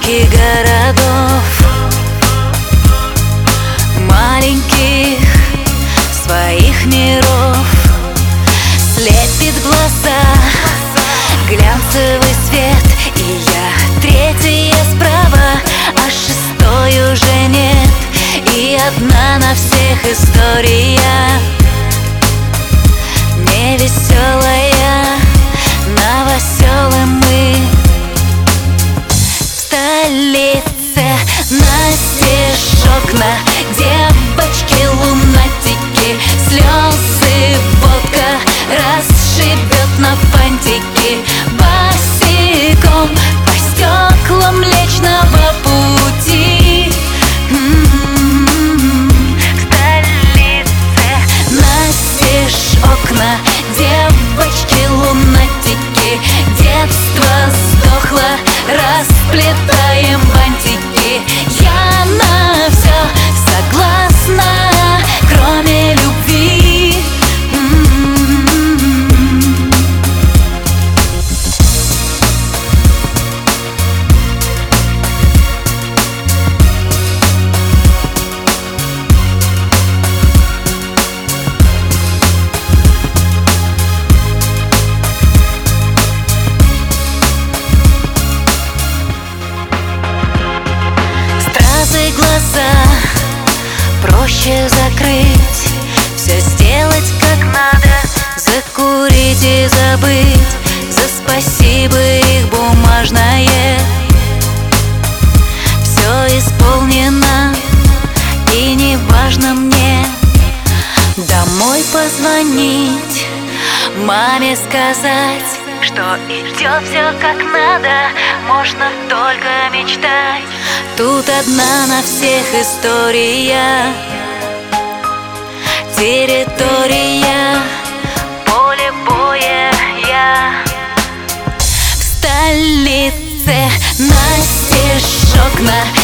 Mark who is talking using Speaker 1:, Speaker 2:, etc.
Speaker 1: улочки городов, маленьких своих миров. Слепит глаза глянцевый свет, и я третья справа, а шестой уже нет. И одна на всех история, невеселая, новоселы мы. В столице настежь окна, девочки лунатики, слезы водка расшибет на фантики. Босиком по стеклам Млечного Пути. В столице настежь окна, девочки лунатики, детство сдохло, расплетаем бантики. Я на все согласна, кроме любви. Глаза проще закрыть, все сделать как надо, закурить и забыть. За спасибо их бумажное все исполнено, и не важно мне домой позвонить, маме сказать, что идет все как надо, можно только мечтать. Тут одна на всех история, территория, поле боя. В столице настежь окна,